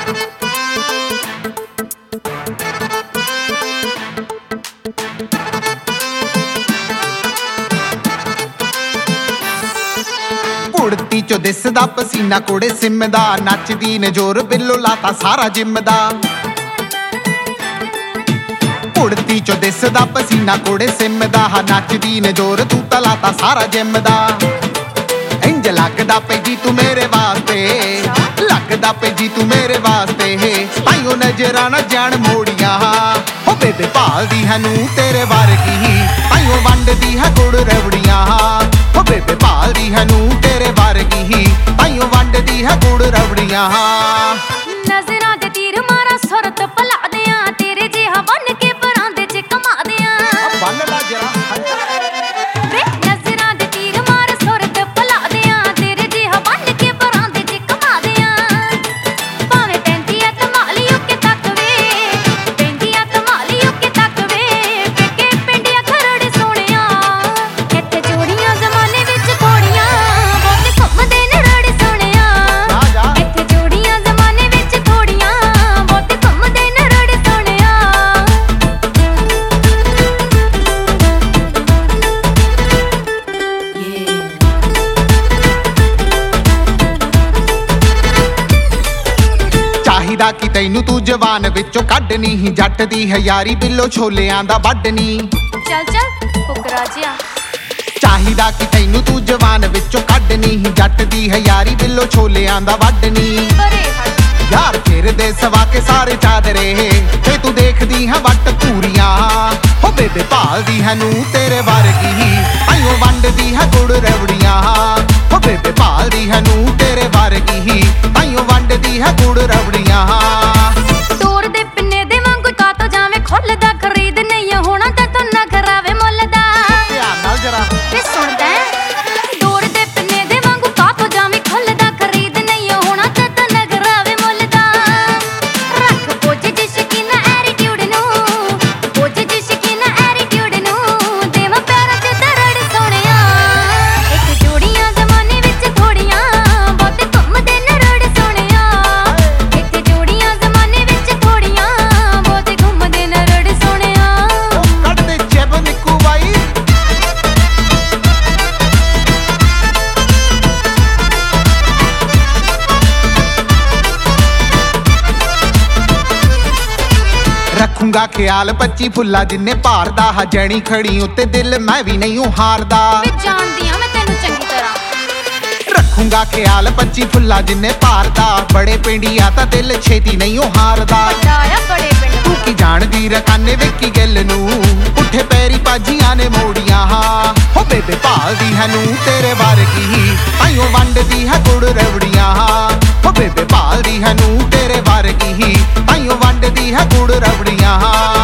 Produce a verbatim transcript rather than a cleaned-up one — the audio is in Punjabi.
ਕੁੜਤੀ ਚੋਂ ਦਿਸਦਾ ਪਸੀਨਾ ਕੋੜੇ ਸਿਮ ਦਾ, ਨੱਚਦੀ ਨੇ ਜ਼ੋਰ ਬਿੱਲੋ ਲਾਤਾ ਸਾਰਾ ਜਿੰਮ ਦਾ। ਕੁੜਤੀ ਚੋਂ ਦਿਸਦਾ ਪਸੀਨਾ ਕੋੜੇ ਸਿਮ ਦਾ, ਨੱਚਦੀ ਨੇ ਜ਼ੋਰ ਤੂੰ ਤਾਂ ਲਾਤਾ ਸਾਰਾ ਜਿੰਮ ਦਾ। ਇੰਜ ਲੱਗਦਾ ਪਈ ਜੀ ਤੂੰ ਮੇਰੇ ਵਾਸਤੇ, ਲੱਗਦਾ ਪਈ ਜੀ ਤੂੰ ਮੇਰੇ ਵਾਸਤੇ, ਤਾਈਓ ਨਜ਼ਰਾਂ ਨਾ ਜਾਣ ਮੋੜੀਆਂ। ਹੋ ਬੇਬੇ ਭਾਲਦੀ ਹੈ ਨੂੰ ਤੇਰੇ ਵਰਗੀ, ਤਾਈਓ ਵੰਡਦੀ ਹੈ ਗੁੜ ਰਵੜੀਆਂ। ਹੋ ਬੇਬੇ ਭਾਲਦੀ ਹੈ ਨੂੰ ਤੇਰੇ ਵਰਗੀ, ਤਾਈਓ ਵੰਡਦੀ ਹੈ ਗੁੜ ਰਵੜੀਆਂ। ਨਜ਼ਰਾਂ ਦੇ ਤੀਰ ਮਾਰਾ ਸੁਰਤ ਭਲਾ ਦਿਆਂ, ਤੇਰੇ ਜਿਹਾ ਬਣ ਕੇ ਪਰਾਂਦੇ ਚ ਕਮਾ ਦਿਆਂ। ਬੰਨ ਲਾ ਜਰਾ ਵੇ ਨਜ਼ਰਾਂ ਦੇ ਤੀਰ ਮਾਰ ਸੁਰਤ ਭਲਾ ਦਿਆਂ, ਤੇਰੇ ਜਿਹਾ ਬਣ ਕੇ ਪਰਾਂਦੇ ਚ ਕਮਾ ਦਿਆਂ। ਭਾਵੇਂ ਪੈਂਦੀ ਐ ਧਮਾਲੀਓ ਕੇ ਤੱਕ ਵੇ, ਪੈਂਦੀ ਐ ਧਮਾਲੀਓ ਕੇ ਤੱਕ ਵੇ, ਪੇਕੇ ਪਿੰਡਿਆ ਖਰੜ ਸੋਹਣਿਆ। ਇੱਥੇ ਜੋੜੀਆਂ ਜ਼ਮਾਨੇ ਵਿੱਚ ਥੋੜੀਆਂ, ਬਹੁਤੇ ਘੁੰਮਦੇ ਨੇ ਰੜ ਸੋਹਣਿਆ। ਇੱਥੇ ਜੋੜੀਆਂ ਜ਼ਮਾਨੇ ਵਿੱਚ ਥੋੜੀਆਂ, ਬਹੁਤੇ ਘੁੰਮਦੇ ਨੇ ਰੜ ਸੋਹਣਿਆ। ਚਾਹੀਦਾ ਕਿ ਤੈਨੂੰ ਤੂੰ ਜਵਾਨ ਵਿੱਚੋਂ ਕੱਢਣੀ ਹੀ, ਜੱਟ ਦੀ ਹੈ ਯਾਰੀ ਬਿੱਲੋ ਛੋਲਿਆਂ ਦਾ ਵੱਢਣੀ। ਚੱਲ ਚੱਲ ਫੁਕਰਾ ਜਿਹਾ। ਚਾਹੀਦਾ ਕਿ ਤੈਨੂੰ ਤੂੰ ਜਵਾਨ ਵਿੱਚੋਂ ਕੱਢਣੀ ਹੀ, ਜੱਟ ਦੀ ਹੈ ਯਾਰੀ ਬਿੱਲੋ ਛੋਲਿਆਂ ਦਾ ਵੱਢਣੀ। ਪਰੇ ਹਟ ਯਾਰ ਫਿਰਦੇ ਸਵਾ ਕੇ ਸਾਰੇ ਚਾਦਰੇ, ਤੇ ਤੂੰ ਦੇਖਦੀ ਹੈ ਵੱਟ ਪੂਰੀਆਂ। ਹੋ ਬੇਬੇ ਭਾਲਦੀ ਹੈ ਨੂੰ ਤੇਰੇ ਵਰਗੀ, ਤਾਈਓ ਵੰਡਦੀ ਹੈ ਗੁੜ ਰਵੜੀਆਂ। ਹੋ ਬੇਬੇ ਭਾਲਦੀ ਹੈ ਨੂੰ ਤੇਰੇ ਵਰਗੀ, ਤਾਈਓ ਵੰਡਦੀ ਹੈ ਗੁੜ ਰਵੜੀਆਂ। ਤੋਰ ਦੇ ਪਿੰਨੇ ਦੇ ਵਾਂਗੂ ਕਾਤੋਂ ਜਾਵੇਂ ਖੁੱਲਦਾ, ਖਰੀਦ ਨਹੀਂ ਹੋਣਾ ਤਾਂ ਤੂੰ ਨਾ ਕਰਾਵੇ ਮੁੱਲ ਦਾ। ਧਿਆਨ ਨਾਲ ਜਰਾ ਵੇ ਸੁਣਦਾ ਤੋਰ ਦੇ ਪਿੰਨੇ ਦੇ ਵਾਂਗੂ ਕਾਤੋਂ ਜਾਵੇਂ ਖੁੱਲਦਾ, ਖਰੀਦ ਨਹੀਂ ਹੋਣਾ ਤਾਂ ਤੂੰ ਨਾ ਕਰਾਵੇ ਮੁੱਲ ਦਾ। ਰੱਖ ਪੁੱਜ ਜੀ ਸ਼ਕੀਨਾ ਐਟੀਟਿਊਡ ਨੂੰ, ਪੁੱਜ ਜੀ ਸ਼ਕੀਨਾ ਐਟੀਟਿਊਡ ਨੂੰ, ਦੇਵਾਂ ਪਿਆਰਾਂ ਚ ਦਰੜ ਸੋਹਣਿਆ। ਇੱਕ ਜੋੜੀਆਂ ਜ਼ਮਾਨੇ ਵਿੱਚ ਥੋੜੀਆਂ, ਬਹੁਤੇ ਘੁੰਮਦੇ ਨੇ ਰੜ ਸੋਹਣਿਆ। ਇੱਥੇ ਜੋੜੀਆਂ ਜ਼ਮਾਨੇ ਵਿੱਚ ਥੋੜੀਆਂ, ਬਹੁਤੇ ਘੁੰਮਦੇ ਨੇ ਰੜ ਸੋਹਣਿਆ। ਕੱਢ ਦੇ ਜੇਬ ਨਿੱਕੂ ਬਾਈ। ਰੱਖੂੰਗਾ ਖਿਆਲ ਪੱਚੀ ਫੁੱਲਾ ਜਿੰਨੇ ਭਾਰਦਾ, ਹਜਣੀ ਖੜੀ ਉੱਤੇ ਦਿਲ ਮੈਂ ਵੀ ਨਹੀਂ ਹਾਰਦਾ। ਵੇ ਜਾਣਦੀ ਆਂ ਮੈਂ ਤੈਨੂੰ ਚੰਗੀ ਤਰ੍ਹਾਂ। ਰੱਖੂੰਗਾ ਖਿਆਲ ਪੱਚੀ ਫੁੱਲਾ ਜਿੰਨੇ ਭਾਰਦਾ, ਬੜੇ ਪਿੰਡੀਆ ਤਾਂ ਦਿਲ ਛੇਤੀ ਨਹੀਂ ਹਾਰਦਾ। ਵੱਡਾ ਆ ਬੜੇ ਪਿੰਡ ਤੂੰ ਕੀ ਜਾਣਦੀ ਰਕਾਨੇ ਵੇਖੀ ਗੱਲ ਨੂੰ, ਉੱਠੇ ਪੈਰੀ ਪਾਜੀਆਂ ਨੇ ਮੋੜੀਆਂ। ਹੋ ਬੇਬੇ ਭਾਲਦੀ ਹੈ ਨੂੰ ਤੇਰੇ ਵਰਗੀ, ਤਾਈਓ ਵੰਡਦੀ ਹੈ ਗੁੜ ਰਵੜੀਆਂ। ਹੋ ਬੇਬੇ ਭਾਲਦੀ ਹੈ ਨੂੰ ਤੇਰੇ ਵਰਗੀ, ਤਾਈਓ ਵੰਡਦੀ ਹੈ ਗੁੜ ਰਵੜੀਆਂ।